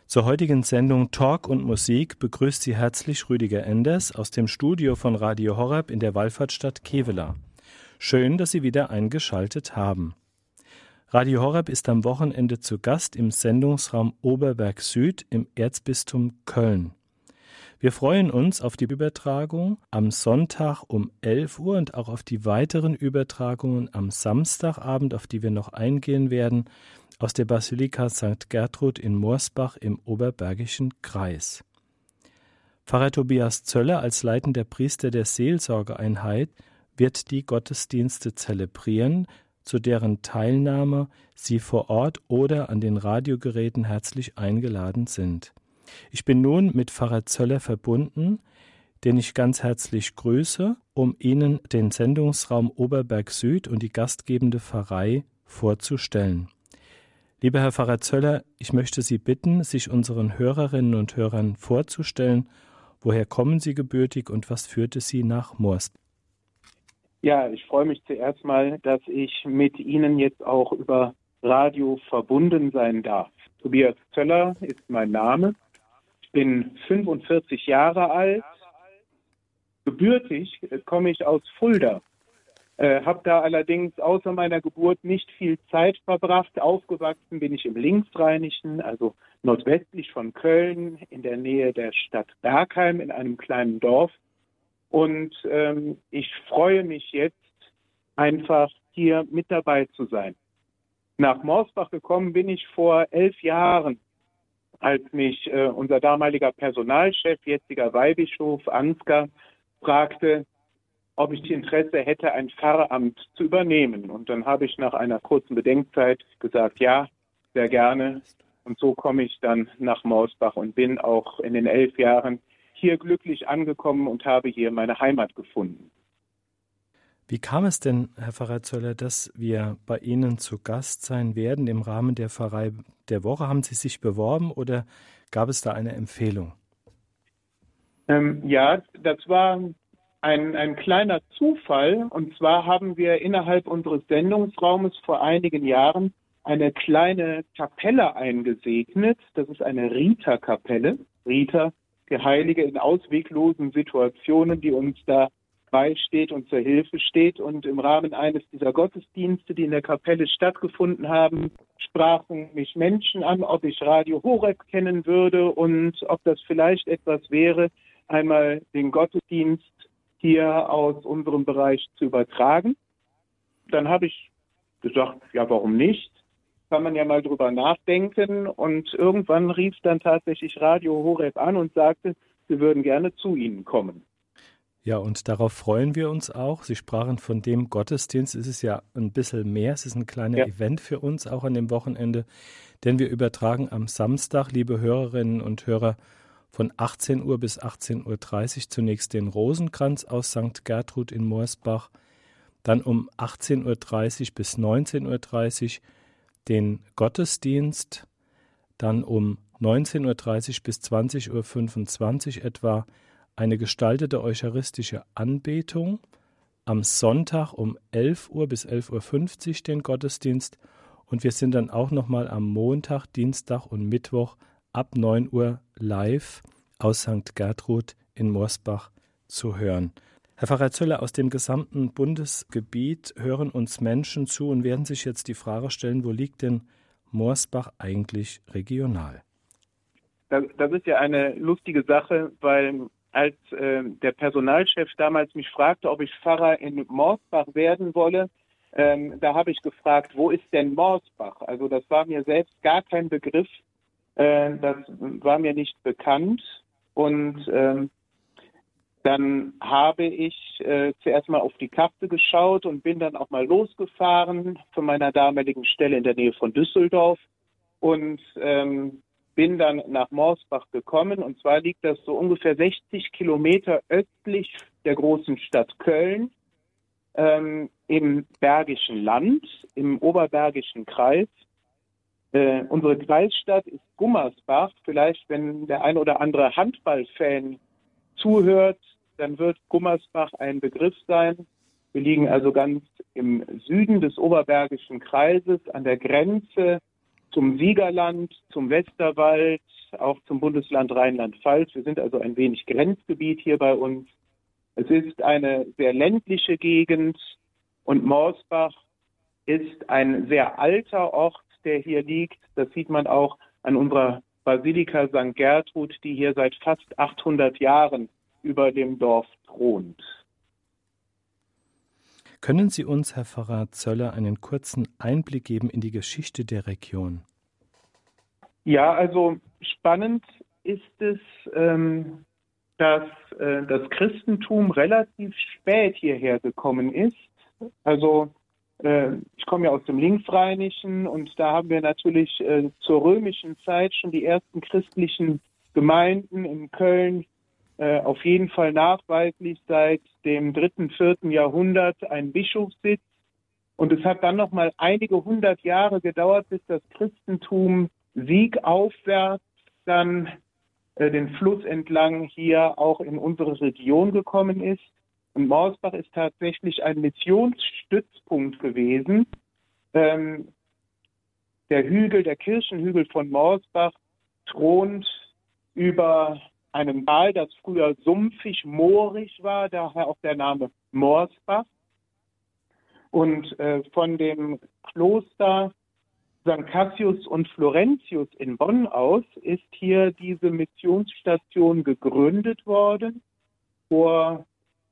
Zur heutigen Sendung Talk und Musik begrüßt Sie herzlich Rüdiger Enders aus dem Studio von Radio Horeb in der Wallfahrtsstadt Kevela. Schön, dass Sie wieder eingeschaltet haben. Radio Horeb ist am Wochenende zu Gast im Sendungsraum Oberberg Süd im Erzbistum Köln. Wir freuen uns auf die Übertragung am Sonntag um 11 Uhr und auch auf die weiteren Übertragungen am Samstagabend, auf die wir noch eingehen werden, aus der Basilika St. Gertrud in Morsbach im Oberbergischen Kreis. Pfarrer Tobias Zöller als leitender Priester der Seelsorgeeinheit wird die Gottesdienste zelebrieren, zu deren Teilnahme Sie vor Ort oder an den Radiogeräten herzlich eingeladen sind. Ich bin nun mit Pfarrer Zöller verbunden, den ich ganz herzlich grüße, um Ihnen den Sendungsraum Oberberg Süd und die gastgebende Pfarrei vorzustellen. Lieber Herr Pfarrer Zöller, ich möchte Sie bitten, sich unseren Hörerinnen und Hörern vorzustellen. Woher kommen Sie gebürtig und was führte Sie nach Morsbach? Ja, ich freue mich zuerst mal, dass ich mit Ihnen jetzt auch über Radio verbunden sein darf. Tobias Zöller ist mein Name. Ich bin 45 Jahre alt. Gebürtig komme ich aus Fulda. Habe da allerdings außer meiner Geburt nicht viel Zeit verbracht. Aufgewachsen bin ich im Linksrheinischen, also nordwestlich von Köln, in der Nähe der Stadt Bergheim, in einem kleinen Dorf. Und ich freue mich jetzt einfach, hier mit dabei zu sein. Nach Morsbach gekommen bin ich vor 11 Jahren, als mich unser damaliger Personalchef, jetziger Weihbischof Ansgar, fragte, ob ich Interesse hätte, ein Pfarramt zu übernehmen. Und dann habe ich nach einer kurzen Bedenkzeit gesagt, ja, sehr gerne. Und so komme ich dann nach Morsbach und bin auch in den 11 Jahren hier glücklich angekommen und habe hier meine Heimat gefunden. Wie kam es denn, Herr Pfarrer Zöller, dass wir bei Ihnen zu Gast sein werden im Rahmen der Pfarrei der Woche? Haben Sie sich beworben oder gab es da eine Empfehlung? Ja, das war ein kleiner Zufall. Und zwar haben wir innerhalb unseres Sendungsraumes vor einigen Jahren eine kleine Kapelle eingesegnet. Das ist eine Rita-Kapelle. Rita, die Heilige in ausweglosen Situationen, die uns da beisteht und zur Hilfe steht. Und im Rahmen eines dieser Gottesdienste, die in der Kapelle stattgefunden haben, sprachen mich Menschen an, ob ich Radio Horeb kennen würde und ob das vielleicht etwas wäre, einmal den Gottesdienst hier aus unserem Bereich zu übertragen. Dann habe ich gesagt, ja, warum nicht? Kann man ja mal drüber nachdenken. Und irgendwann rief dann tatsächlich Radio Horeb an und sagte, sie würden gerne zu Ihnen kommen. Ja, und darauf freuen wir uns auch. Sie sprachen von dem Gottesdienst. Es ist ja ein bisschen mehr. Es ist ein kleiner Event für uns, auch an dem Wochenende. Denn wir übertragen am Samstag, liebe Hörerinnen und Hörer, von 18 Uhr bis 18.30 Uhr zunächst den Rosenkranz aus St. Gertrud in Morsbach. Dann um 18.30 Uhr bis 19.30 Uhr den Gottesdienst. Dann um 19.30 Uhr bis 20.25 Uhr etwa eine gestaltete eucharistische Anbetung, am Sonntag um 11 Uhr bis 11.50 Uhr den Gottesdienst und wir sind dann auch nochmal am Montag, Dienstag und Mittwoch ab 9 Uhr live aus St. Gertrud in Morsbach zu hören. Herr Pfarrer Zöller, aus dem gesamten Bundesgebiet hören uns Menschen zu und werden sich jetzt die Frage stellen, wo liegt denn Morsbach eigentlich regional? Das ist ja eine lustige Sache, weil als der Personalchef damals mich fragte, ob ich Pfarrer in Morsbach werden wolle, da habe ich gefragt, wo ist denn Morsbach? Also das war mir selbst gar kein Begriff, das war mir nicht bekannt. Und dann habe ich zuerst mal auf die Karte geschaut und bin dann auch mal losgefahren von meiner damaligen Stelle in der Nähe von Düsseldorf und bin dann nach Morsbach gekommen, und zwar liegt das so ungefähr 60 Kilometer östlich der großen Stadt Köln, im Bergischen Land, im Oberbergischen Kreis. Unsere Kreisstadt ist Gummersbach. Vielleicht, wenn der ein oder andere Handballfan zuhört, dann wird Gummersbach ein Begriff sein. Wir liegen also ganz im Süden des Oberbergischen Kreises an der Grenze zum Siegerland, zum Westerwald, auch zum Bundesland Rheinland-Pfalz. Wir sind also ein wenig Grenzgebiet hier bei uns. Es ist eine sehr ländliche Gegend und Morsbach ist ein sehr alter Ort, der hier liegt. Das sieht man auch an unserer Basilika St. Gertrud, die hier seit fast 800 Jahren über dem Dorf thront. Können Sie uns, Herr Pfarrer Zöller, einen kurzen Einblick geben in die Geschichte der Region? Ja, also spannend ist es, dass das Christentum relativ spät hierher gekommen ist. Also ich komme ja aus dem Linksrheinischen und da haben wir natürlich zur römischen Zeit schon die ersten christlichen Gemeinden in Köln, auf jeden Fall nachweislich seit dem 3., 4. Jahrhundert ein Bischofssitz. Und es hat dann noch mal einige hundert Jahre gedauert, bis das Christentum siegaufwärts dann den Fluss entlang hier auch in unsere Region gekommen ist. Und Morsbach ist tatsächlich ein Missionsstützpunkt gewesen. Der Hügel, der Kirchenhügel von Morsbach thront über einem Tal, das früher sumpfig, moorig war, daher auch der Name Morsbach. Und von dem Kloster St. Cassius und Florentius in Bonn aus ist hier diese Missionsstation gegründet worden, vor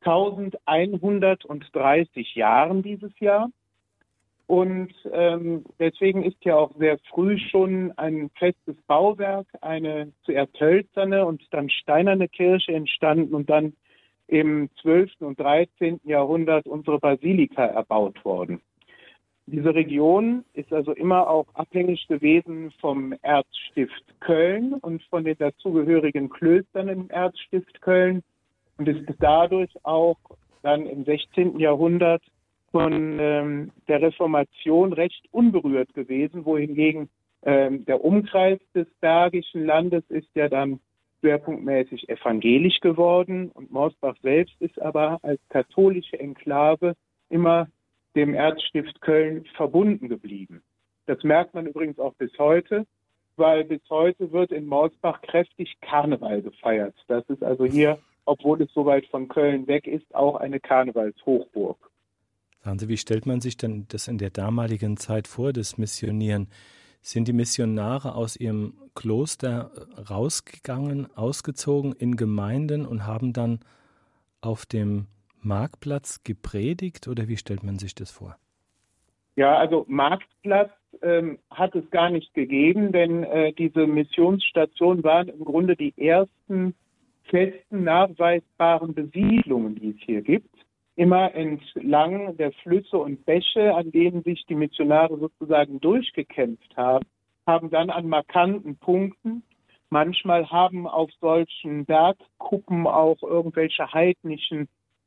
1130 Jahren dieses Jahr. Und deswegen ist ja auch sehr früh schon ein festes Bauwerk, eine zuerst hölzerne und dann steinerne Kirche entstanden und dann im 12. und 13. Jahrhundert unsere Basilika erbaut worden. Diese Region ist also immer auch abhängig gewesen vom Erzstift Köln und von den dazugehörigen Klöstern im Erzstift Köln und ist dadurch auch dann im 16. Jahrhundert von der Reformation recht unberührt gewesen, wohingegen der Umkreis des Bergischen Landes ist ja dann schwerpunktmäßig evangelisch geworden und Morsbach selbst ist aber als katholische Enklave immer dem Erzstift Köln verbunden geblieben. Das merkt man übrigens auch bis heute, weil bis heute wird in Morsbach kräftig Karneval gefeiert. Das ist also hier, obwohl es so weit von Köln weg ist, auch eine Karnevalshochburg. Sagen Sie, wie stellt man sich denn das in der damaligen Zeit vor, das Missionieren? Sind die Missionare aus ihrem Kloster rausgegangen, ausgezogen in Gemeinden und haben dann auf dem Marktplatz gepredigt oder wie stellt man sich das vor? Ja, also Marktplatz hat es gar nicht gegeben, denn diese Missionsstationen waren im Grunde die ersten festen, nachweisbaren Besiedlungen, die es hier gibt. Immer entlang der Flüsse und Bäche, an denen sich die Missionare sozusagen durchgekämpft haben, haben dann an markanten Punkten, manchmal haben auf solchen Bergkuppen auch irgendwelche heidnischen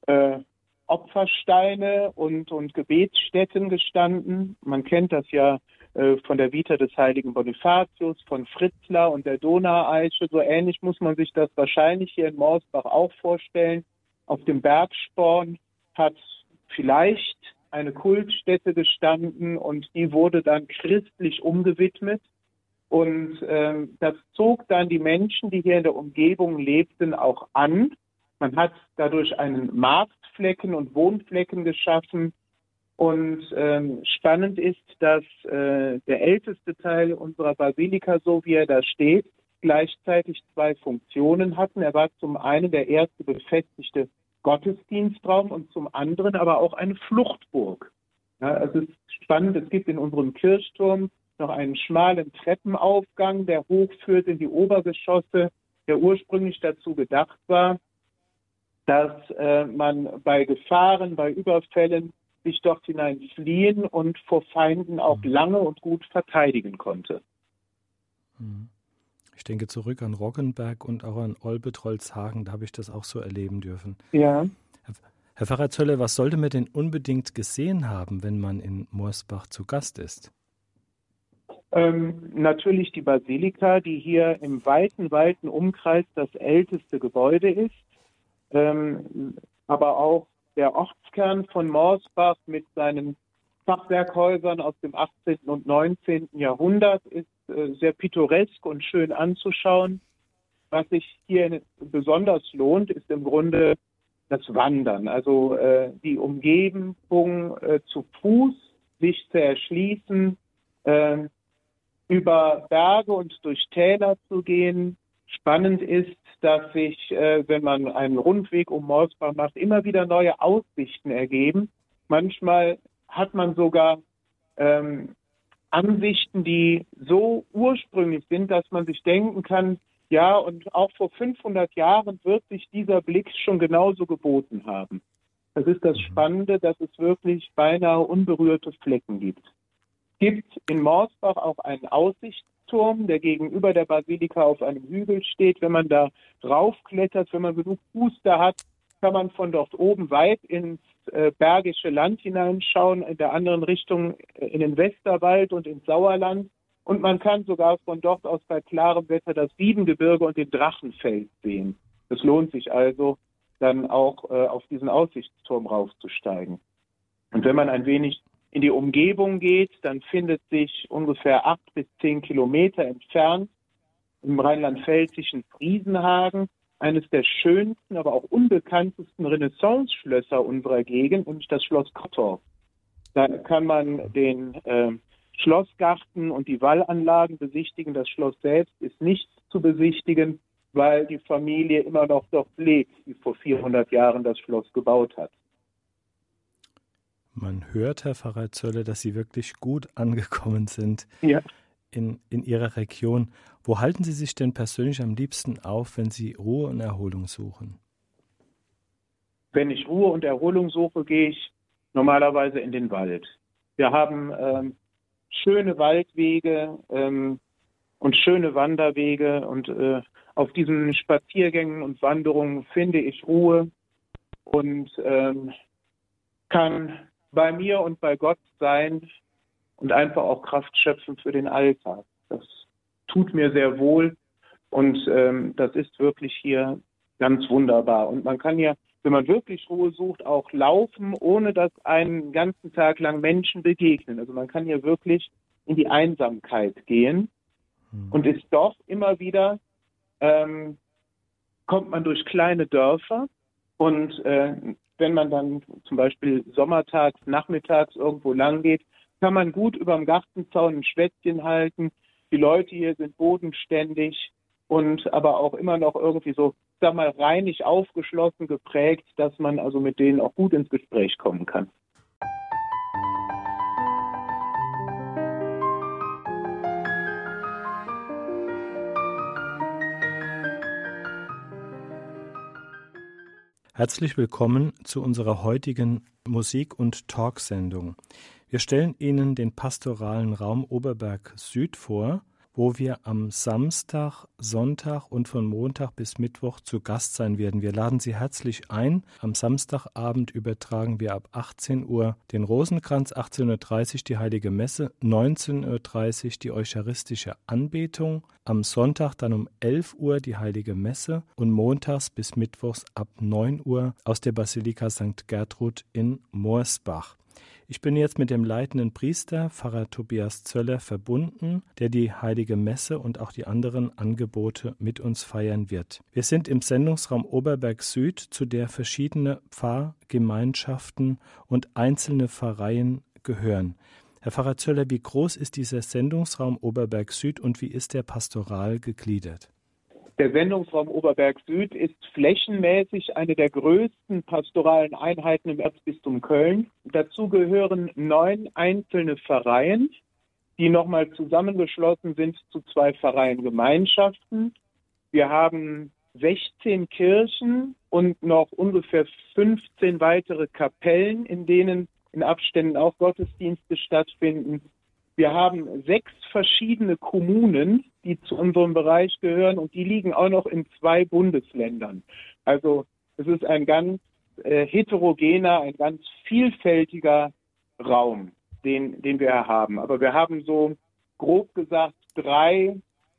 Opfersteine und Gebetsstätten gestanden. Man kennt das ja von der Vita des heiligen Bonifatius, von Fritzlar und der Donaueiche. So ähnlich muss man sich das wahrscheinlich hier in Morsbach auch vorstellen. Auf dem Bergsporn hat vielleicht eine Kultstätte gestanden und die wurde dann christlich umgewidmet. Und das zog dann die Menschen, die hier in der Umgebung lebten, auch an. Man hat dadurch einen Marktflecken und Wohnflecken geschaffen. Und spannend ist, dass der älteste Teil unserer Basilika, so wie er da steht, gleichzeitig zwei Funktionen hatten. Er war zum einen der erste befestigte Gottesdienstraum und zum anderen aber auch eine Fluchtburg. Ja, also es ist spannend, es gibt in unserem Kirchturm noch einen schmalen Treppenaufgang, der hochführt in die Obergeschosse, der ursprünglich dazu gedacht war, dass man bei Gefahren, bei Überfällen sich dort hinein fliehen und vor Feinden auch lange und gut verteidigen konnte. Ich denke zurück an Roggenberg und auch an Olbetrolzhagen, da habe ich das auch so erleben dürfen. Ja. Herr Pfarrer Zöller, was sollte man denn unbedingt gesehen haben, wenn man in Morsbach zu Gast ist? Natürlich die Basilika, die hier im weiten Umkreis das älteste Gebäude ist. Aber auch der Ortskern von Morsbach mit seinen Fachwerkhäusern aus dem 18. und 19. Jahrhundert, ist sehr pittoresk und schön anzuschauen. Was sich hier besonders lohnt, ist im Grunde das Wandern, also die Umgebung zu Fuß, sich zu erschließen, über Berge und durch Täler zu gehen. Spannend ist, dass sich, wenn man einen Rundweg um Morsbach macht, immer wieder neue Aussichten ergeben. Manchmal hat man sogar Ansichten, die so ursprünglich sind, dass man sich denken kann, ja, und auch vor 500 Jahren wird sich dieser Blick schon genauso geboten haben. Das ist das Spannende, dass es wirklich beinahe unberührte Flecken gibt. Es gibt in Morsbach auch einen Aussichtsturm, der gegenüber der Basilika auf einem Hügel steht. Wenn man da raufklettert, wenn man genug Fuß da hat, kann man von dort oben weit ins Bergische Land hineinschauen, in der anderen Richtung in den Westerwald und ins Sauerland. Und man kann sogar von dort aus bei klarem Wetter das Siebengebirge und den Drachenfels sehen. Es lohnt sich also, dann auch auf diesen Aussichtsturm raufzusteigen. Und wenn man ein wenig in die Umgebung geht, dann findet sich ungefähr 8 bis 10 Kilometer entfernt im rheinland-pfälzischen Friesenhagen eines der schönsten, aber auch unbekanntesten Renaissance-Schlösser unserer Gegend, nämlich das Schloss Kottorf. Da kann man den Schlossgarten und die Wallanlagen besichtigen. Das Schloss selbst ist nicht zu besichtigen, weil die Familie immer noch dort lebt, die vor 400 Jahren das Schloss gebaut hat. Man hört, Herr Pfarrer Zölle, dass Sie wirklich gut angekommen sind in Ihrer Region. Wo halten Sie sich denn persönlich am liebsten auf, wenn Sie Ruhe und Erholung suchen? Wenn ich Ruhe und Erholung suche, gehe ich normalerweise in den Wald. Wir haben schöne Waldwege und schöne Wanderwege und auf diesen Spaziergängen und Wanderungen finde ich Ruhe und kann bei mir und bei Gott sein und einfach auch Kraft schöpfen für den Alltag. Das tut mir sehr wohl und das ist wirklich hier ganz wunderbar. Und man kann ja, wenn man wirklich Ruhe sucht, auch laufen, ohne dass einen ganzen Tag lang Menschen begegnen. Also man kann hier wirklich in die Einsamkeit gehen und ist doch immer wieder, kommt man durch kleine Dörfer und wenn man dann zum Beispiel sommertags, nachmittags irgendwo lang geht, kann man gut über dem Gartenzaun ein Schwätzchen halten. Die Leute hier sind bodenständig und aber auch immer noch irgendwie so, sag mal, rheinig aufgeschlossen, geprägt, dass man also mit denen auch gut ins Gespräch kommen kann. Herzlich willkommen zu unserer heutigen Musik- und Talksendung. Wir stellen Ihnen den pastoralen Raum Oberberg Süd vor, wo wir am Samstag, Sonntag und von Montag bis Mittwoch zu Gast sein werden. Wir laden Sie herzlich ein. Am Samstagabend übertragen wir ab 18 Uhr den Rosenkranz, 18:30 Uhr die Heilige Messe, 19:30 Uhr die eucharistische Anbetung, am Sonntag dann um 11 Uhr die Heilige Messe und montags bis mittwochs ab 9 Uhr aus der Basilika St. Gertrud in Morsbach. Ich bin jetzt mit dem leitenden Priester, Pfarrer Tobias Zöller, verbunden, der die Heilige Messe und auch die anderen Angebote mit uns feiern wird. Wir sind im Sendungsraum Oberberg Süd, zu der verschiedene Pfarrgemeinschaften und einzelne Pfarreien gehören. Herr Pfarrer Zöller, wie groß ist dieser Sendungsraum Oberberg Süd und wie ist der pastoral gegliedert? Der Sendungsraum Oberberg Süd ist flächenmäßig eine der größten pastoralen Einheiten im Erzbistum Köln. Dazu gehören 9 einzelne Pfarreien, die nochmal zusammengeschlossen sind zu 2 Pfarreiengemeinschaften. Wir haben 16 Kirchen und noch ungefähr 15 weitere Kapellen, in denen in Abständen auch Gottesdienste stattfinden. Wir haben 6 verschiedene Kommunen, die zu unserem Bereich gehören und die liegen auch noch in 2 Bundesländern. Also es ist ein ganz heterogener, ein ganz vielfältiger Raum, den wir haben. Aber wir haben so grob gesagt 3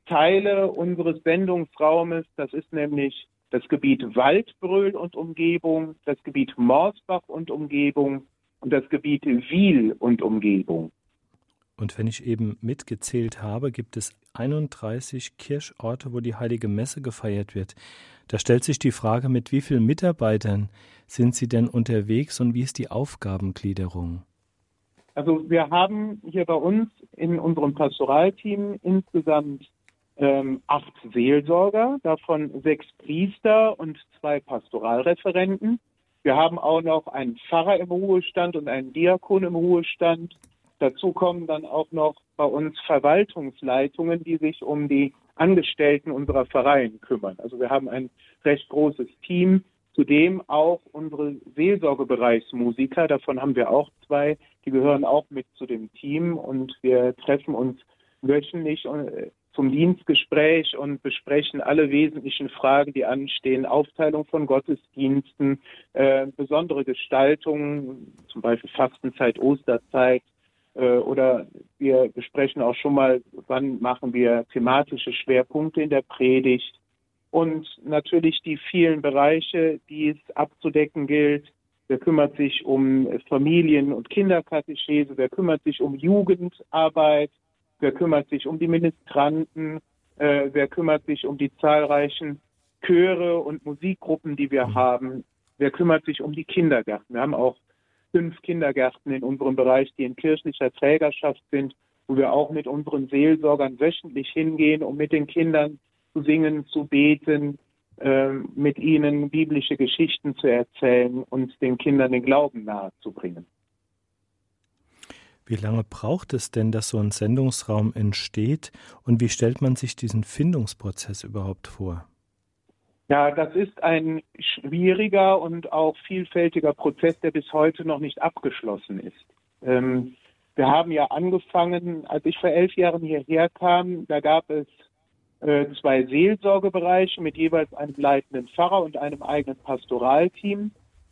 Teile unseres Sendungsraumes. Das ist nämlich das Gebiet Waldbröl und Umgebung, das Gebiet Morsbach und Umgebung und das Gebiet Wil und Umgebung. Und wenn ich eben mitgezählt habe, gibt es 31 Kirchorte, wo die Heilige Messe gefeiert wird. Da stellt sich die Frage, mit wie vielen Mitarbeitern sind Sie denn unterwegs und wie ist die Aufgabengliederung? Also wir haben hier bei uns in unserem Pastoralteam insgesamt 8 Seelsorger, davon 6 Priester und 2 Pastoralreferenten. Wir haben auch noch einen Pfarrer im Ruhestand und einen Diakon im Ruhestand. Dazu kommen dann auch noch bei uns Verwaltungsleitungen, die sich um die Angestellten unserer Pfarreien kümmern. Also wir haben ein recht großes Team, zudem auch unsere Seelsorgebereichsmusiker, davon haben wir auch 2, die gehören auch mit zu dem Team und wir treffen uns wöchentlich zum Dienstgespräch und besprechen alle wesentlichen Fragen, die anstehen, Aufteilung von Gottesdiensten, besondere Gestaltungen, zum Beispiel Fastenzeit, Osterzeit, oder wir besprechen auch schon mal, wann machen wir thematische Schwerpunkte in der Predigt und natürlich die vielen Bereiche, die es abzudecken gilt. Wer kümmert sich um Familien- und Kinderkatechese, wer kümmert sich um Jugendarbeit, wer kümmert sich um die Ministranten, wer kümmert sich um die zahlreichen Chöre und Musikgruppen, die wir haben, wer kümmert sich um die Kindergärten. Wir haben auch 5 Kindergärten in unserem Bereich, die in kirchlicher Trägerschaft sind, wo wir auch mit unseren Seelsorgern wöchentlich hingehen, um mit den Kindern zu singen, zu beten, mit ihnen biblische Geschichten zu erzählen und den Kindern den Glauben nahezubringen. Wie lange braucht es denn, dass so ein Sendungsraum entsteht und wie stellt man sich diesen Findungsprozess überhaupt vor? Ja, das ist ein schwieriger und auch vielfältiger Prozess, der bis heute noch nicht abgeschlossen ist. Wir haben ja angefangen, als ich vor 11 Jahren hierher kam, da gab es 2 Seelsorgebereiche mit jeweils einem leitenden Pfarrer und einem eigenen Pastoralteam.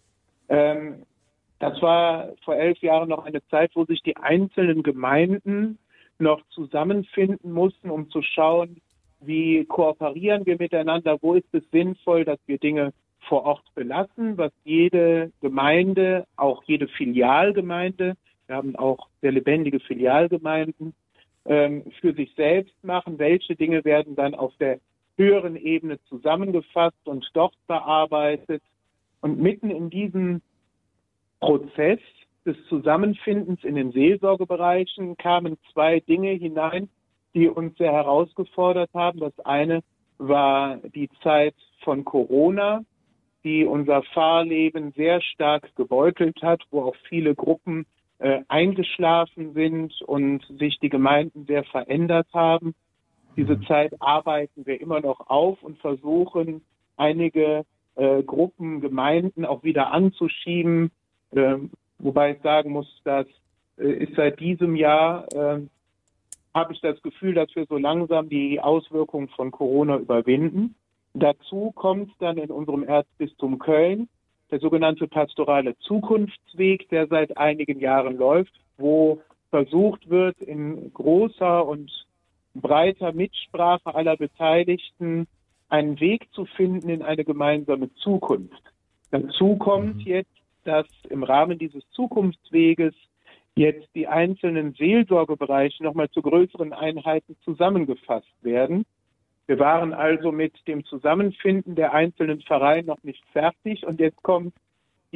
Das war vor 11 Jahren noch eine Zeit, wo sich die einzelnen Gemeinden noch zusammenfinden mussten, um zu schauen, wie kooperieren wir miteinander, wo ist es sinnvoll, dass wir Dinge vor Ort belassen, was jede Gemeinde, auch jede Filialgemeinde, wir haben auch sehr lebendige Filialgemeinden, für sich selbst machen, welche Dinge werden dann auf der höheren Ebene zusammengefasst und dort bearbeitet. Und mitten in diesem Prozess des Zusammenfindens in den Seelsorgebereichen kamen 2 Dinge hinein, die uns sehr herausgefordert haben. Das eine war die Zeit von Corona, die unser Pfarrleben sehr stark gebeutelt hat, wo auch viele Gruppen eingeschlafen sind und sich die Gemeinden sehr verändert haben. Diese Zeit arbeiten wir immer noch auf und versuchen, einige Gruppen, Gemeinden auch wieder anzuschieben, wobei ich sagen muss, dass ist seit diesem Jahr habe ich das Gefühl, dass wir so langsam die Auswirkungen von Corona überwinden. Dazu kommt dann in unserem Erzbistum Köln der sogenannte pastorale Zukunftsweg, der seit einigen Jahren läuft, wo versucht wird, in großer und breiter Mitsprache aller Beteiligten einen Weg zu finden in eine gemeinsame Zukunft. Dazu kommt jetzt, dass im Rahmen dieses Zukunftsweges jetzt die einzelnen Seelsorgebereiche nochmal zu größeren Einheiten zusammengefasst werden. Wir waren also mit dem Zusammenfinden der einzelnen Pfarreien noch nicht fertig und jetzt kommt die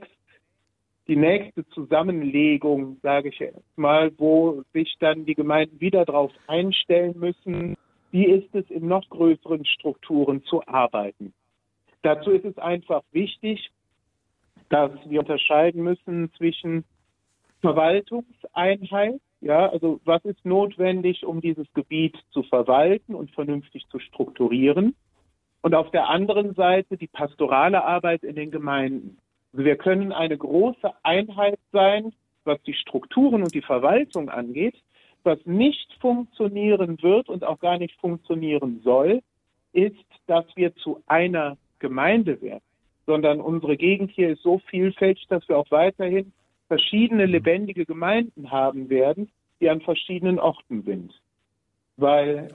nächste Zusammenlegung, sage ich jetzt mal, wo sich dann die Gemeinden wieder darauf einstellen müssen, wie ist es in noch größeren Strukturen zu arbeiten. Dazu ist es einfach wichtig, dass wir unterscheiden müssen zwischen Verwaltungseinheit, ja, also was ist notwendig, um dieses Gebiet zu verwalten und vernünftig zu strukturieren, und auf der anderen Seite die pastorale Arbeit in den Gemeinden. Also wir können eine große Einheit sein, was die Strukturen und die Verwaltung angeht. Was nicht funktionieren wird und auch gar nicht funktionieren soll, ist, dass wir zu einer Gemeinde werden, sondern unsere Gegend hier ist so vielfältig, dass wir auch weiterhin verschiedene lebendige Gemeinden haben werden, die an verschiedenen Orten sind. Weil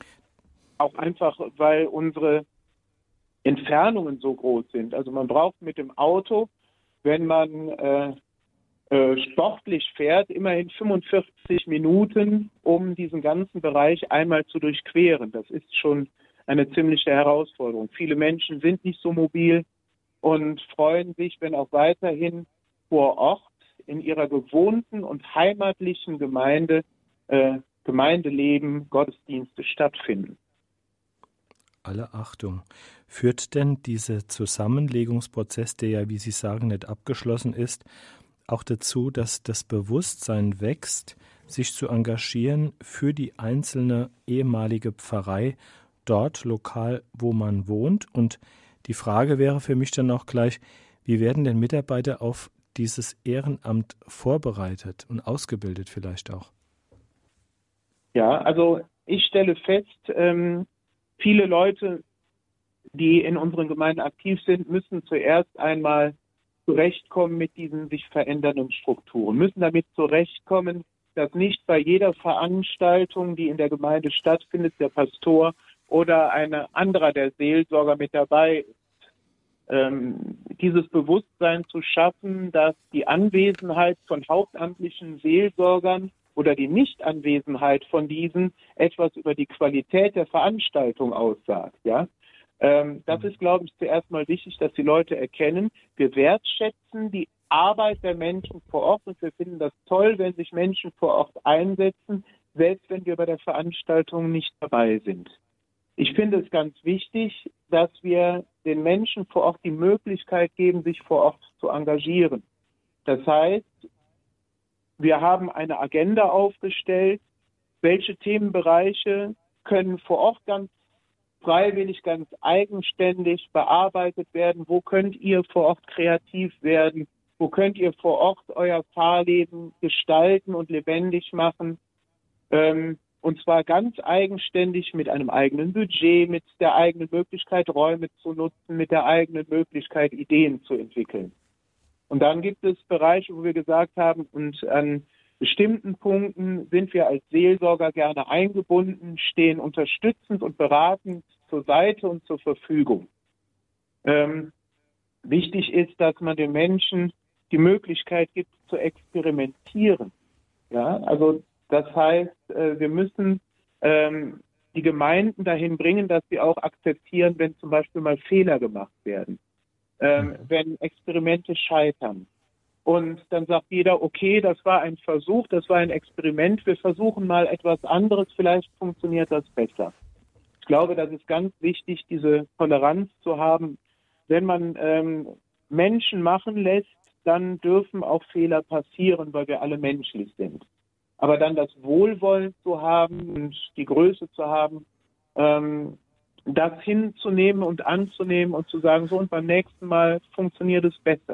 unsere Entfernungen so groß sind. Also man braucht mit dem Auto, wenn man sportlich fährt, immerhin 45 Minuten, um diesen ganzen Bereich einmal zu durchqueren. Das ist schon eine ziemliche Herausforderung. Viele Menschen sind nicht so mobil und freuen sich, wenn auch weiterhin vor Ort in ihrer gewohnten und heimatlichen Gemeindeleben Gottesdienste stattfinden. Alle Achtung. Führt denn dieser Zusammenlegungsprozess, der ja, wie Sie sagen, nicht abgeschlossen ist, auch dazu, dass das Bewusstsein wächst, sich zu engagieren für die einzelne ehemalige Pfarrei dort lokal, wo man wohnt? Und die Frage wäre für mich dann auch gleich, wie werden denn Mitarbeiter auf dieses Ehrenamt vorbereitet und ausgebildet vielleicht auch? Ja, also ich stelle fest, viele Leute, die in unseren Gemeinden aktiv sind, müssen zuerst einmal zurechtkommen mit diesen sich verändernden Strukturen, müssen damit zurechtkommen, dass nicht bei jeder Veranstaltung, die in der Gemeinde stattfindet, der Pastor oder ein anderer der Seelsorger mit dabei ist. Dieses Bewusstsein zu schaffen, dass die Anwesenheit von hauptamtlichen Seelsorgern oder die Nichtanwesenheit von diesen etwas über die Qualität der Veranstaltung aussagt. Ja? Das ist, glaube ich, zuerst mal wichtig, dass die Leute erkennen, wir wertschätzen die Arbeit der Menschen vor Ort und wir finden das toll, wenn sich Menschen vor Ort einsetzen, selbst wenn wir bei der Veranstaltung nicht dabei sind. Ich finde es ganz wichtig, dass wir den Menschen vor Ort die Möglichkeit geben, sich vor Ort zu engagieren. Das heißt, wir haben eine Agenda aufgestellt, welche Themenbereiche können vor Ort ganz freiwillig, ganz eigenständig bearbeitet werden. Wo könnt ihr vor Ort kreativ werden? Wo könnt ihr vor Ort euer Pfarrleben gestalten und lebendig machen? Und zwar ganz eigenständig mit einem eigenen Budget, mit der eigenen Möglichkeit, Räume zu nutzen, mit der eigenen Möglichkeit, Ideen zu entwickeln. Und dann gibt es Bereiche, wo wir gesagt haben, und an bestimmten Punkten sind wir als Seelsorger gerne eingebunden, stehen unterstützend und beratend zur Seite und zur Verfügung. Wichtig ist, dass man den Menschen die Möglichkeit gibt, zu experimentieren. Ja, also das heißt, wir müssen die Gemeinden dahin bringen, dass sie auch akzeptieren, wenn zum Beispiel mal Fehler gemacht werden, wenn Experimente scheitern. Und dann sagt jeder, okay, das war ein Versuch, das war ein Experiment, wir versuchen mal etwas anderes, vielleicht funktioniert das besser. Ich glaube, das ist ganz wichtig, diese Toleranz zu haben. Wenn man Menschen machen lässt, dann dürfen auch Fehler passieren, weil wir alle menschlich sind. Aber dann das Wohlwollen zu haben und die Größe zu haben, das hinzunehmen und anzunehmen und zu sagen, so und beim nächsten Mal funktioniert es besser.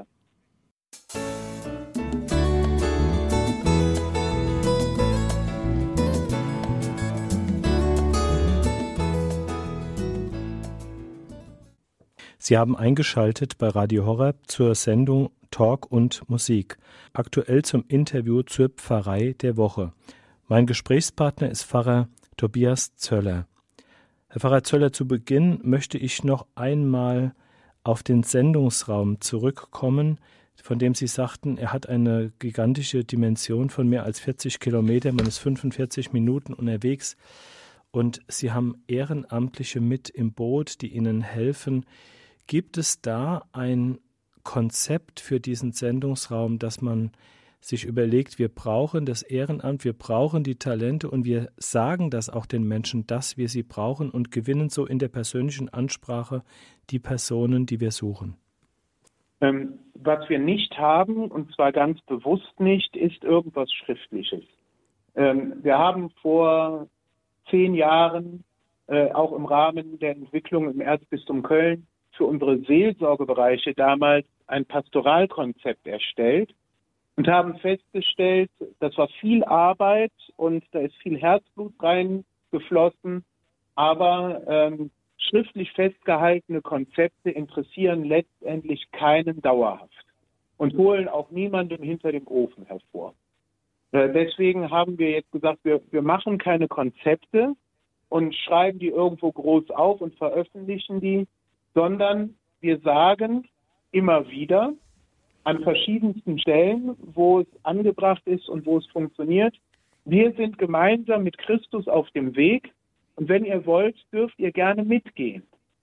Sie haben eingeschaltet bei Radio Horeb zur Sendung Talk und Musik, aktuell zum Interview zur Pfarrei der Woche. Mein Gesprächspartner ist Pfarrer Tobias Zöller. Herr Pfarrer Zöller, zu Beginn möchte ich noch einmal auf den Sendungsraum zurückkommen, von dem Sie sagten, er hat eine gigantische Dimension von mehr als 40 Kilometern, man ist 45 Minuten unterwegs und Sie haben Ehrenamtliche mit im Boot, die Ihnen helfen. Gibt es da ein Konzept für diesen Sendungsraum, dass man sich überlegt, wir brauchen das Ehrenamt, wir brauchen die Talente und wir sagen das auch den Menschen, dass wir sie brauchen und gewinnen so in der persönlichen Ansprache die Personen, die wir suchen? Was wir nicht haben, und zwar ganz bewusst nicht, ist irgendwas Schriftliches. Wir haben vor 10 Jahren auch im Rahmen der Entwicklung im Erzbistum Köln für unsere Seelsorgebereiche damals ein Pastoralkonzept erstellt und haben festgestellt, das war viel Arbeit und da ist viel Herzblut reingeflossen, aber schriftlich festgehaltene Konzepte interessieren letztendlich keinen dauerhaft und holen auch niemanden hinter dem Ofen hervor. Deswegen haben wir jetzt gesagt, wir machen keine Konzepte und schreiben die irgendwo groß auf und veröffentlichen die, sondern wir sagen immer wieder, an verschiedensten Stellen, wo es angebracht ist und wo es funktioniert. Wir sind gemeinsam mit Christus auf dem Weg und wenn ihr wollt, dürft ihr gerne mitgehen.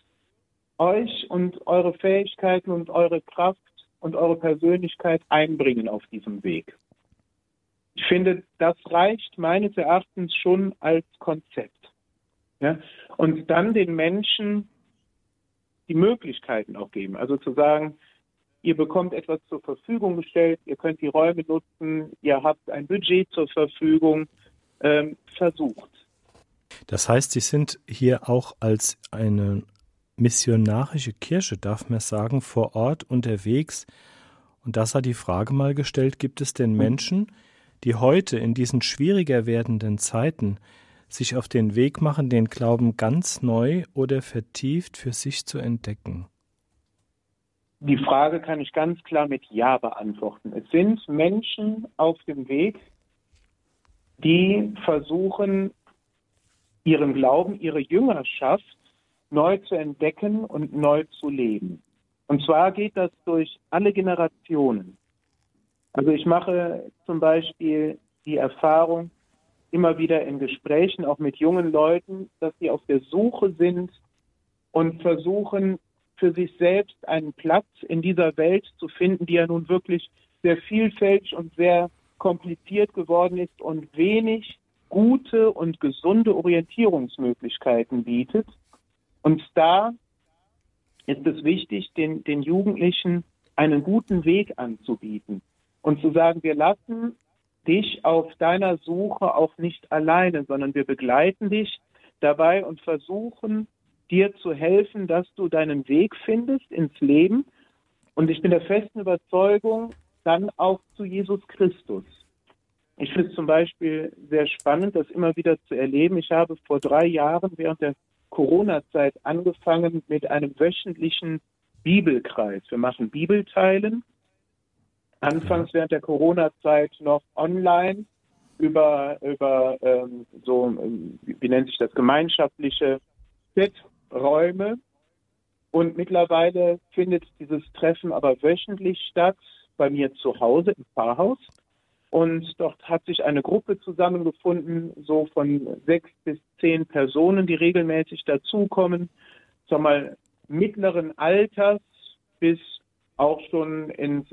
Euch und eure Fähigkeiten und eure Kraft und eure Persönlichkeit einbringen auf diesem Weg. Ich finde, das reicht meines Erachtens schon als Konzept. Ja? Und dann den Menschen die Möglichkeiten auch geben. Also zu sagen, ihr bekommt etwas zur Verfügung gestellt, ihr könnt die Räume nutzen, ihr habt ein Budget zur Verfügung, versucht. Das heißt, Sie sind hier auch als eine missionarische Kirche, darf man sagen, vor Ort unterwegs. Und das hat die Frage mal gestellt, gibt es denn Menschen, die heute in diesen schwieriger werdenden Zeiten sich auf den Weg machen, den Glauben ganz neu oder vertieft für sich zu entdecken? Die Frage kann ich ganz klar mit Ja beantworten. Es sind Menschen auf dem Weg, die versuchen, ihren Glauben, ihre Jüngerschaft neu zu entdecken und neu zu leben. Und zwar geht das durch alle Generationen. Also ich mache zum Beispiel die Erfahrung immer wieder in Gesprächen, auch mit jungen Leuten, dass sie auf der Suche sind und versuchen, für sich selbst einen Platz in dieser Welt zu finden, die ja nun wirklich sehr vielfältig und sehr kompliziert geworden ist und wenig gute und gesunde Orientierungsmöglichkeiten bietet. Und da ist es wichtig, den Jugendlichen einen guten Weg anzubieten und zu sagen, wir lassen dich auf deiner Suche auch nicht alleine, sondern wir begleiten dich dabei und versuchen, dir zu helfen, dass du deinen Weg findest ins Leben. Und ich bin der festen Überzeugung, dann auch zu Jesus Christus. Ich finde es zum Beispiel sehr spannend, das immer wieder zu erleben. Ich habe vor 3 Jahren während der Corona-Zeit angefangen mit einem wöchentlichen Bibelkreis. Wir machen Bibelteilen. Anfangs während der Corona-Zeit noch online über wie nennt sich das, gemeinschaftliche Chaträume. Und mittlerweile findet dieses Treffen aber wöchentlich statt bei mir zu Hause im Pfarrhaus. Und dort hat sich eine Gruppe zusammengefunden, so von 6 bis 10 Personen, die regelmäßig dazukommen, sagen wir mal mittleren Alters bis auch schon ins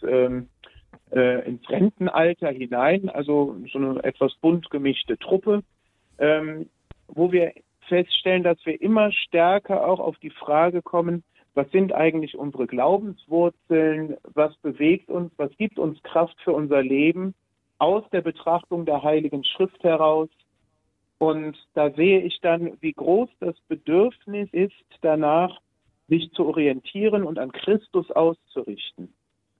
Rentenalter hinein, also so eine etwas bunt gemischte Truppe, wo wir feststellen, dass wir immer stärker auch auf die Frage kommen, was sind eigentlich unsere Glaubenswurzeln, was bewegt uns, was gibt uns Kraft für unser Leben aus der Betrachtung der Heiligen Schrift heraus. Und da sehe ich dann, wie groß das Bedürfnis ist, danach sich zu orientieren und an Christus auszurichten.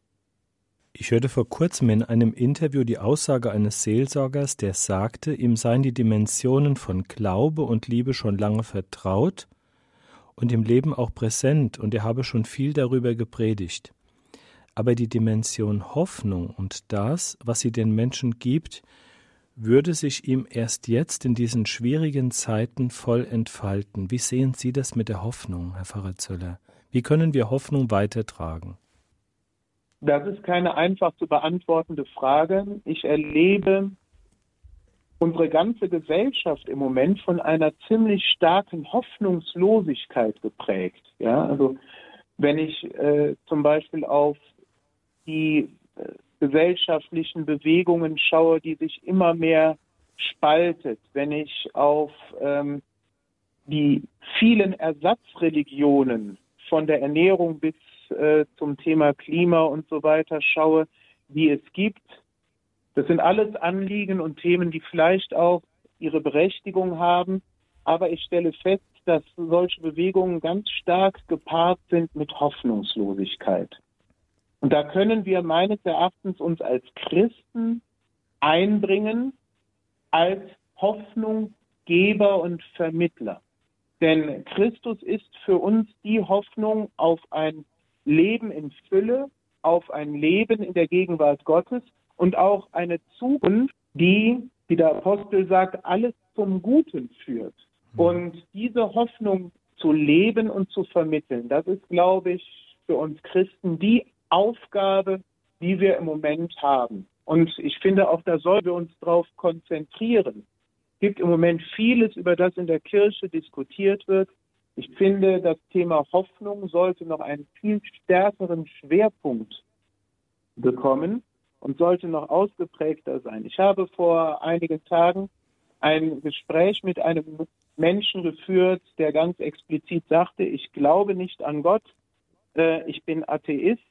Ich hörte vor kurzem in einem Interview die Aussage eines Seelsorgers, der sagte, ihm seien die Dimensionen von Glaube und Liebe schon lange vertraut und im Leben auch präsent, und er habe schon viel darüber gepredigt. Aber die Dimension Hoffnung und das, was sie den Menschen gibt, würde sich ihm erst jetzt in diesen schwierigen Zeiten voll entfalten. Wie sehen Sie das mit der Hoffnung, Herr Pfarrer Zöller? Wie können wir Hoffnung weitertragen? Das ist keine einfach zu beantwortende Frage. Ich erlebe unsere ganze Gesellschaft im Moment von einer ziemlich starken Hoffnungslosigkeit geprägt. Ja, also wenn ich zum Beispiel auf die gesellschaftlichen Bewegungen schaue, die sich immer mehr spaltet, wenn ich auf die vielen Ersatzreligionen von der Ernährung bis zum Thema Klima und so weiter schaue, die es gibt. Das sind alles Anliegen und Themen, die vielleicht auch ihre Berechtigung haben, aber ich stelle fest, dass solche Bewegungen ganz stark gepaart sind mit Hoffnungslosigkeit. Und da können wir meines Erachtens uns als Christen einbringen, als Hoffnunggeber und Vermittler. Denn Christus ist für uns die Hoffnung auf ein Leben in Fülle, auf ein Leben in der Gegenwart Gottes und auch eine Zukunft, die, wie der Apostel sagt, alles zum Guten führt. Und diese Hoffnung zu leben und zu vermitteln, das ist, glaube ich, für uns Christen die Aufgabe, die wir im Moment haben. Und ich finde, auch da sollen wir uns darauf konzentrieren. Es gibt im Moment vieles, über das in der Kirche diskutiert wird. Ich finde, das Thema Hoffnung sollte noch einen viel stärkeren Schwerpunkt bekommen und sollte noch ausgeprägter sein. Ich habe vor einigen Tagen ein Gespräch mit einem Menschen geführt, der ganz explizit sagte, ich glaube nicht an Gott, ich bin Atheist.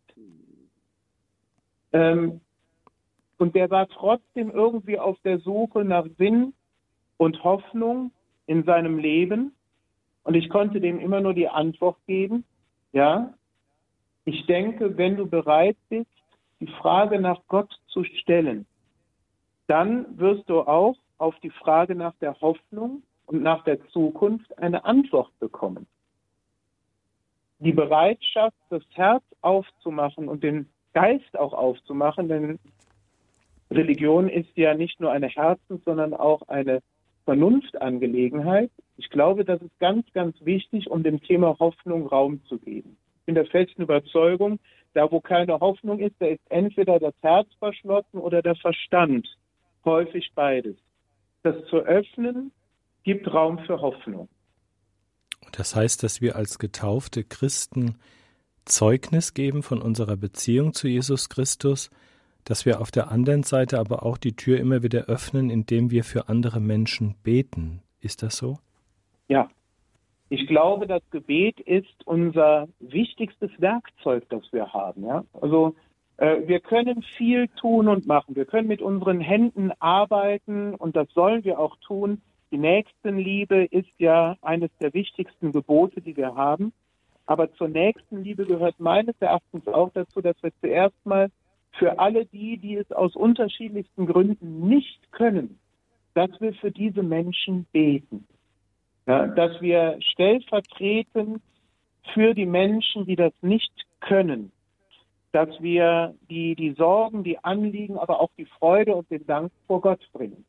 Und der war trotzdem irgendwie auf der Suche nach Sinn und Hoffnung in seinem Leben. Und ich konnte dem immer nur die Antwort geben, ja, ich denke, wenn du bereit bist, die Frage nach Gott zu stellen, dann wirst du auch auf die Frage nach der Hoffnung und nach der Zukunft eine Antwort bekommen. Die Bereitschaft, das Herz aufzumachen und den Geist auch aufzumachen, denn Religion ist ja nicht nur eine Herzens-, sondern auch eine Vernunftangelegenheit. Ich glaube, das ist ganz, ganz wichtig, um dem Thema Hoffnung Raum zu geben. Ich bin der festen Überzeugung, da wo keine Hoffnung ist, da ist entweder das Herz verschlossen oder der Verstand. Häufig beides. Das zu öffnen, gibt Raum für Hoffnung. Das heißt, dass wir als getaufte Christen Zeugnis geben von unserer Beziehung zu Jesus Christus, dass wir auf der anderen Seite aber auch die Tür immer wieder öffnen, indem wir für andere Menschen beten. Ist das so? Ja. Ich glaube, das Gebet ist unser wichtigstes Werkzeug, das wir haben. Ja? Also wir können viel tun und machen. Wir können mit unseren Händen arbeiten und das sollen wir auch tun. Die Nächstenliebe ist ja eines der wichtigsten Gebote, die wir haben. Aber zur Nächstenliebe gehört meines Erachtens auch dazu, dass wir zuerst mal für alle die es aus unterschiedlichsten Gründen nicht können, dass wir für diese Menschen beten. Ja, dass wir stellvertretend für die Menschen, die das nicht können, dass wir die Sorgen, die Anliegen, aber auch die Freude und den Dank vor Gott bringen.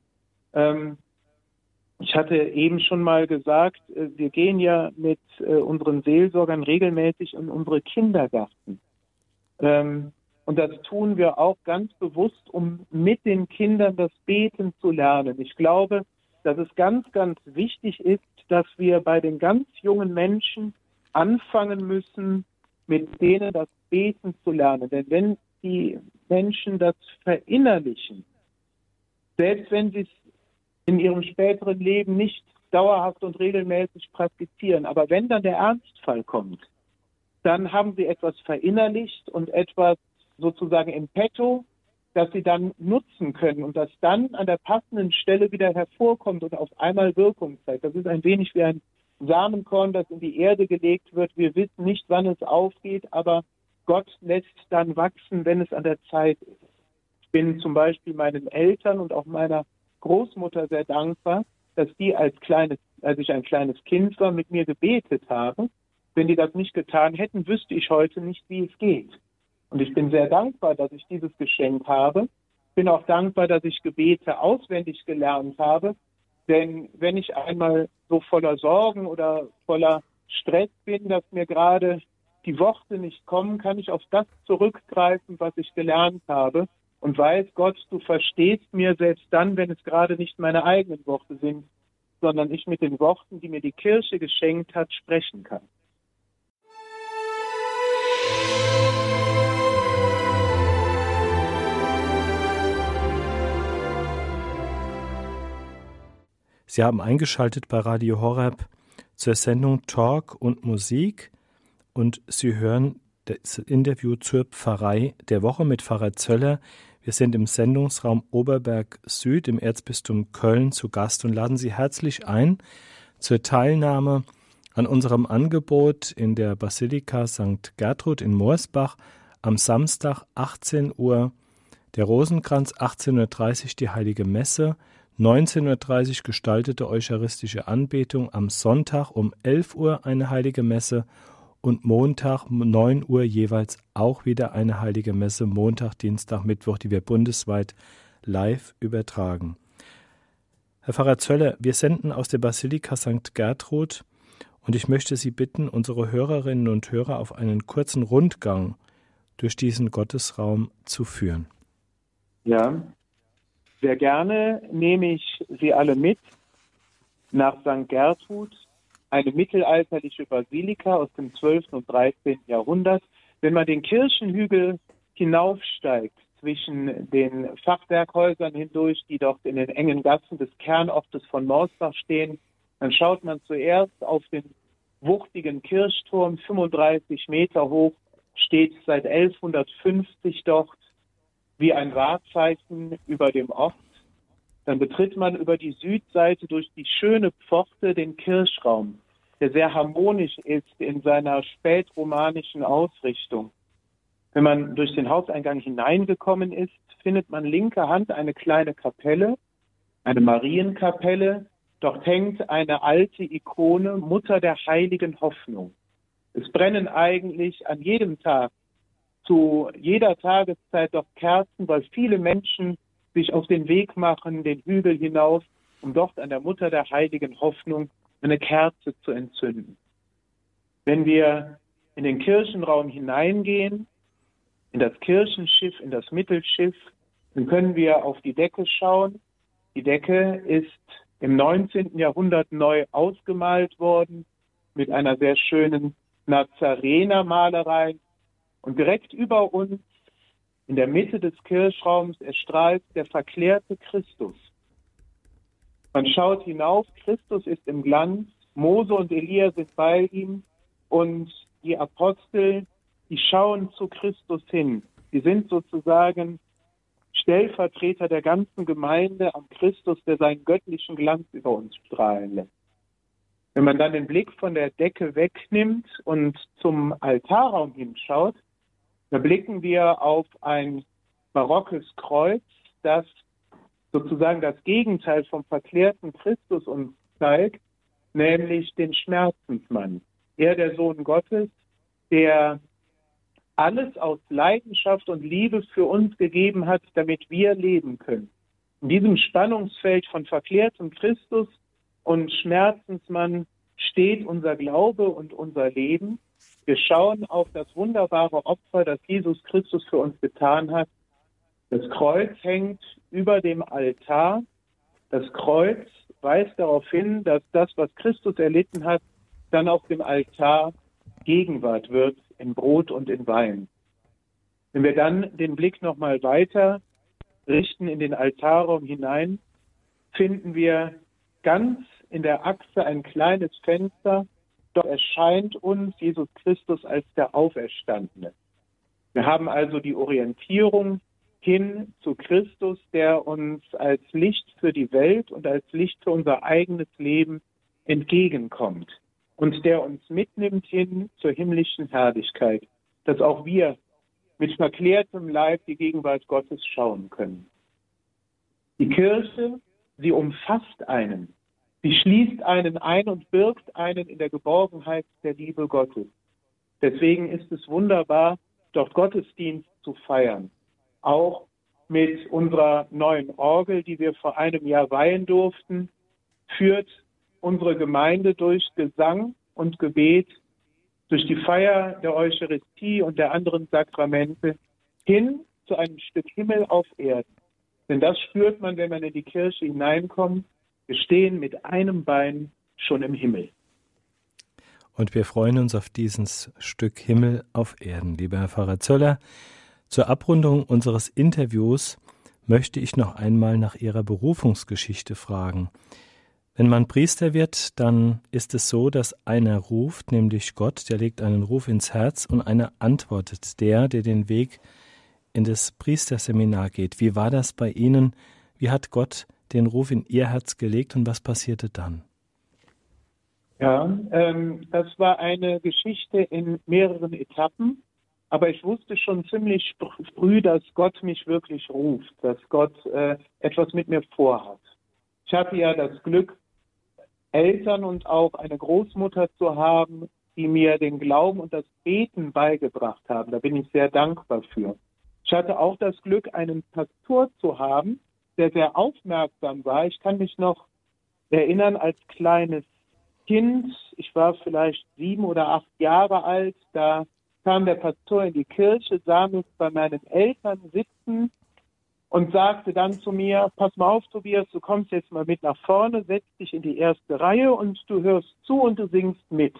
Ich hatte eben schon mal gesagt, wir gehen ja mit unseren Seelsorgern regelmäßig in unsere Kindergärten. Und das tun wir auch ganz bewusst, um mit den Kindern das Beten zu lernen. Ich glaube, dass es ganz, ganz wichtig ist, dass wir bei den ganz jungen Menschen anfangen müssen, mit denen das Beten zu lernen. Denn wenn die Menschen das verinnerlichen, selbst wenn sie es in ihrem späteren Leben nicht dauerhaft und regelmäßig praktizieren, aber wenn dann der Ernstfall kommt, dann haben sie etwas verinnerlicht und etwas sozusagen im Petto, das sie dann nutzen können und das dann an der passenden Stelle wieder hervorkommt und auf einmal Wirkung zeigt. Das ist ein wenig wie ein Samenkorn, das in die Erde gelegt wird. Wir wissen nicht, wann es aufgeht, aber Gott lässt dann wachsen, wenn es an der Zeit ist. Ich bin zum Beispiel meinen Eltern und auch meiner Großmutter sehr dankbar, dass die als ich ein kleines Kind war, mit mir gebetet haben. Wenn die das nicht getan hätten, wüsste ich heute nicht, wie es geht. Und ich bin sehr dankbar, dass ich dieses Geschenk habe. Ich bin auch dankbar, dass ich Gebete auswendig gelernt habe. Denn wenn ich einmal so voller Sorgen oder voller Stress bin, dass mir gerade die Worte nicht kommen, kann ich auf das zurückgreifen, was ich gelernt habe. Und weiß, Gott, du verstehst mir selbst dann, wenn es gerade nicht meine eigenen Worte sind, sondern ich mit den Worten, die mir die Kirche geschenkt hat, sprechen kann. Sie haben eingeschaltet bei Radio Horeb zur Sendung Talk und Musik und Sie hören das Interview zur Pfarrei der Woche mit Pfarrer Zöller. Wir sind im Sendungsraum Oberberg Süd im Erzbistum Köln zu Gast und laden Sie herzlich ein zur Teilnahme an unserem Angebot in der Basilika St. Gertrud in Morsbach am Samstag 18 Uhr der Rosenkranz, 18.30 Uhr die Heilige Messe, 19.30 Uhr gestaltete eucharistische Anbetung, am Sonntag um 11 Uhr eine Heilige Messe und Montag 9 Uhr jeweils auch wieder eine Heilige Messe, Montag, Dienstag, Mittwoch, die wir bundesweit live übertragen. Herr Pfarrer Zöller, wir senden aus der Basilika St. Gertrud und ich möchte Sie bitten, unsere Hörerinnen und Hörer auf einen kurzen Rundgang durch diesen Gottesraum zu führen. Ja, sehr gerne nehme ich Sie alle mit nach St. Gertrud, eine mittelalterliche Basilika aus dem 12. und 13. Jahrhundert. Wenn man den Kirchenhügel hinaufsteigt, zwischen den Fachwerkhäusern hindurch, die dort in den engen Gassen des Kernortes von Morsbach stehen, dann schaut man zuerst auf den wuchtigen Kirchturm, 35 Meter hoch, steht seit 1150 dort wie ein Wahrzeichen über dem Ort. Dann betritt man über die Südseite durch die schöne Pforte den Kirchraum, der sehr harmonisch ist in seiner spätromanischen Ausrichtung. Wenn man durch den Haupteingang hineingekommen ist, findet man linker Hand eine kleine Kapelle, eine Marienkapelle. Dort hängt eine alte Ikone, Mutter der heiligen Hoffnung. Es brennen eigentlich an jedem Tag, zu jeder Tageszeit dort Kerzen, weil viele Menschen sich auf den Weg machen, den Hügel hinauf, um dort an der Mutter der heiligen Hoffnung eine Kerze zu entzünden. Wenn wir in den Kirchenraum hineingehen, in das Kirchenschiff, in das Mittelschiff, dann können wir auf die Decke schauen. Die Decke ist im 19. Jahrhundert neu ausgemalt worden mit einer sehr schönen Nazarenermalerei. Und direkt über uns, in der Mitte des Kirchraums, erstrahlt der verklärte Christus. Man schaut hinauf, Christus ist im Glanz, Mose und Elia sind bei ihm und die Apostel, die schauen zu Christus hin. Sie sind sozusagen Stellvertreter der ganzen Gemeinde am Christus, der seinen göttlichen Glanz über uns strahlen lässt. Wenn man dann den Blick von der Decke wegnimmt und zum Altarraum hinschaut, da blicken wir auf ein barockes Kreuz, das sozusagen das Gegenteil vom verklärten Christus uns zeigt, nämlich den Schmerzensmann. Er, der Sohn Gottes, der alles aus Leidenschaft und Liebe für uns gegeben hat, damit wir leben können. In diesem Spannungsfeld von verklärtem Christus und Schmerzensmann steht unser Glaube und unser Leben. Wir schauen auf das wunderbare Opfer, das Jesus Christus für uns getan hat. Das Kreuz hängt über dem Altar. Das Kreuz weist darauf hin, dass das, was Christus erlitten hat, dann auf dem Altar Gegenwart wird in Brot und in Wein. Wenn wir dann den Blick nochmal weiter richten in den Altarraum hinein, finden wir ganz in der Achse ein kleines Fenster. Dort erscheint uns Jesus Christus als der Auferstandene. Wir haben also die Orientierung hin zu Christus, der uns als Licht für die Welt und als Licht für unser eigenes Leben entgegenkommt und der uns mitnimmt hin zur himmlischen Herrlichkeit, dass auch wir mit verklärtem Leib die Gegenwart Gottes schauen können. Die Kirche, sie umfasst einen. Sie schließt einen ein und birgt einen in der Geborgenheit der Liebe Gottes. Deswegen ist es wunderbar, dort Gottesdienst zu feiern. Auch mit unserer neuen Orgel, die wir vor einem Jahr weihen durften, führt unsere Gemeinde durch Gesang und Gebet, durch die Feier der Eucharistie und der anderen Sakramente hin zu einem Stück Himmel auf Erden. Denn das spürt man, wenn man in die Kirche hineinkommt. Wir stehen mit einem Bein schon im Himmel. Und wir freuen uns auf dieses Stück Himmel auf Erden. Lieber Herr Pfarrer Zöller, zur Abrundung unseres Interviews möchte ich noch einmal nach Ihrer Berufungsgeschichte fragen. Wenn man Priester wird, dann ist es so, dass einer ruft, nämlich Gott, der legt einen Ruf ins Herz und einer antwortet, der den Weg in das Priesterseminar geht. Wie war das bei Ihnen? Wie hat Gott den Ruf in Ihr Herz gelegt und was passierte dann? Ja, das war eine Geschichte in mehreren Etappen, aber ich wusste schon ziemlich früh, dass Gott mich wirklich ruft, dass Gott etwas mit mir vorhat. Ich hatte ja das Glück, Eltern und auch eine Großmutter zu haben, die mir den Glauben und das Beten beigebracht haben. Da bin ich sehr dankbar für. Ich hatte auch das Glück, einen Pastor zu haben, der sehr aufmerksam war. Ich kann mich noch erinnern, als kleines Kind, ich war vielleicht 7 oder 8 Jahre alt, da kam der Pastor in die Kirche, sah mich bei meinen Eltern sitzen und sagte dann zu mir, pass mal auf, Tobias, du kommst jetzt mal mit nach vorne, setz dich in die erste Reihe und du hörst zu und du singst mit.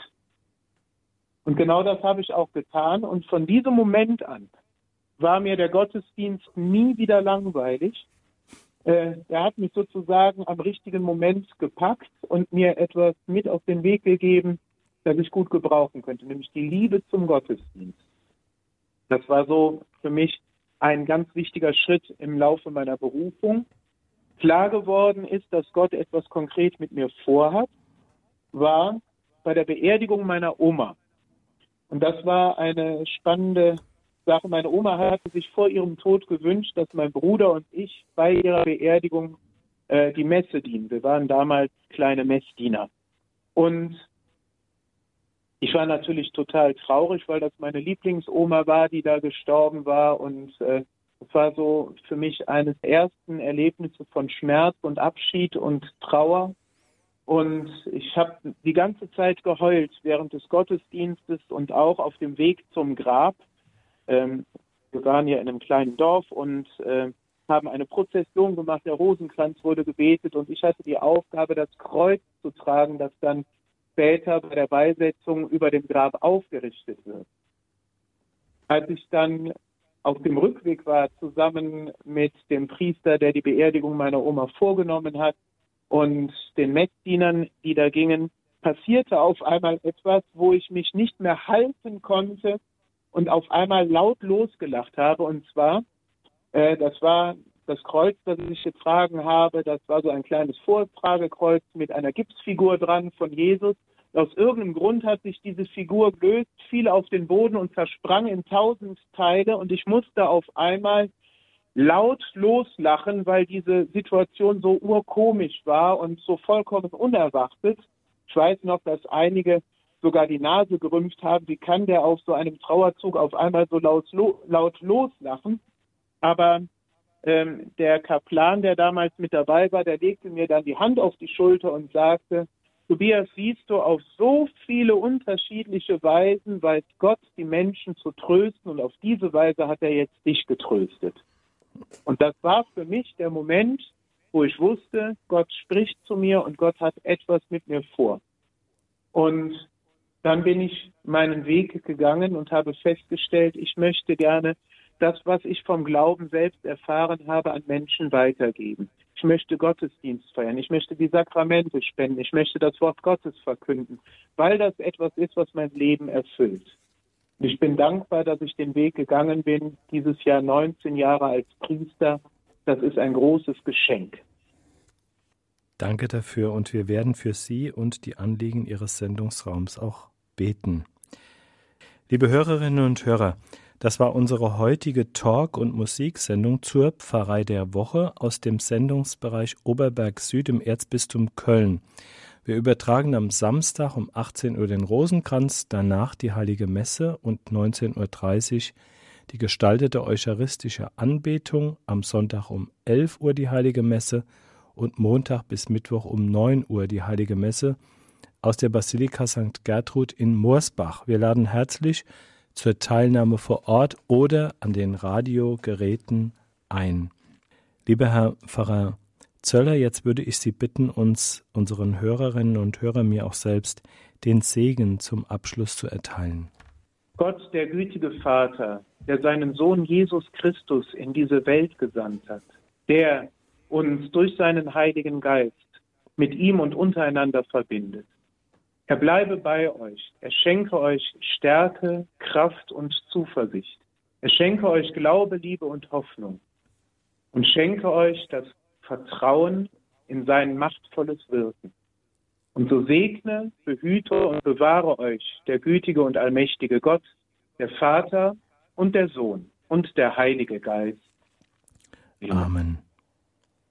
Und genau das habe ich auch getan. Und von diesem Moment an war mir der Gottesdienst nie wieder langweilig. Er hat mich sozusagen am richtigen Moment gepackt und mir etwas mit auf den Weg gegeben, das ich gut gebrauchen könnte, nämlich die Liebe zum Gottesdienst. Das war so für mich ein ganz wichtiger Schritt im Laufe meiner Berufung. Klar geworden ist, dass Gott etwas konkret mit mir vorhat, war bei der Beerdigung meiner Oma. Und das war eine spannende Sache. Meine Oma hatte sich vor ihrem Tod gewünscht, dass mein Bruder und ich bei ihrer Beerdigung die Messe dienen. Wir waren damals kleine Messdiener. Und ich war natürlich total traurig, weil das meine Lieblingsoma war, die da gestorben war. Und es war so für mich eines der ersten Erlebnisse von Schmerz und Abschied und Trauer. Und ich habe die ganze Zeit geheult während des Gottesdienstes und auch auf dem Weg zum Grab. Wir waren ja in einem kleinen Dorf und haben eine Prozession gemacht. Der Rosenkranz wurde gebetet und ich hatte die Aufgabe, das Kreuz zu tragen, das dann später bei der Beisetzung über dem Grab aufgerichtet wird. Als ich dann auf dem Rückweg war, zusammen mit dem Priester, der die Beerdigung meiner Oma vorgenommen hat, und den Messdienern, die da gingen, passierte auf einmal etwas, wo ich mich nicht mehr halten konnte und auf einmal laut losgelacht habe. Und zwar, das war das Kreuz, das ich getragen habe, das war so ein kleines Vortragekreuz mit einer Gipsfigur dran von Jesus. Aus irgendeinem Grund hat sich diese Figur gelöst, fiel auf den Boden und zersprang in 1000 Teile. Und ich musste auf einmal laut loslachen, weil diese Situation so urkomisch war und so vollkommen unerwartet. Ich weiß noch, dass einige sogar die Nase gerümpft haben. Wie kann der auf so einem Trauerzug auf einmal so laut loslachen? Aber der Kaplan, der damals mit dabei war, der legte mir dann die Hand auf die Schulter und sagte, Tobias, siehst du, auf so viele unterschiedliche Weisen weiß Gott, die Menschen zu trösten, und auf diese Weise hat er jetzt dich getröstet. Und das war für mich der Moment, wo ich wusste, Gott spricht zu mir und Gott hat etwas mit mir vor. Und dann bin ich meinen Weg gegangen und habe festgestellt, ich möchte gerne das, was ich vom Glauben selbst erfahren habe, an Menschen weitergeben. Ich möchte Gottesdienst feiern, ich möchte die Sakramente spenden, ich möchte das Wort Gottes verkünden, weil das etwas ist, was mein Leben erfüllt. Und ich bin dankbar, dass ich den Weg gegangen bin, dieses Jahr 19 Jahre als Priester. Das ist ein großes Geschenk. Danke dafür und wir werden für Sie und die Anliegen Ihres Sendungsraums auch beten. Liebe Hörerinnen und Hörer, das war unsere heutige Talk- und Musiksendung zur Pfarrei der Woche aus dem Sendungsbereich Oberberg Süd im Erzbistum Köln. Wir übertragen am Samstag um 18 Uhr den Rosenkranz, danach die Heilige Messe und 19.30 Uhr die gestaltete eucharistische Anbetung, am Sonntag um 11 Uhr die Heilige Messe und Montag bis Mittwoch um 9 Uhr die Heilige Messe aus der Basilika St. Gertrud in Morsbach. Wir laden herzlich zur Teilnahme vor Ort oder an den Radiogeräten ein. Lieber Herr Pfarrer Zöller, jetzt würde ich Sie bitten, uns, unseren Hörerinnen und Hörern, mir auch selbst, den Segen zum Abschluss zu erteilen. Gott, der gütige Vater, der seinen Sohn Jesus Christus in diese Welt gesandt hat, der uns durch seinen Heiligen Geist mit ihm und untereinander verbindet. Er bleibe bei euch, er schenke euch Stärke, Kraft und Zuversicht. Er schenke euch Glaube, Liebe und Hoffnung und schenke euch das Vertrauen in sein machtvolles Wirken. Und so segne, behüte und bewahre euch der gütige und allmächtige Gott, der Vater und der Sohn und der Heilige Geist. Amen.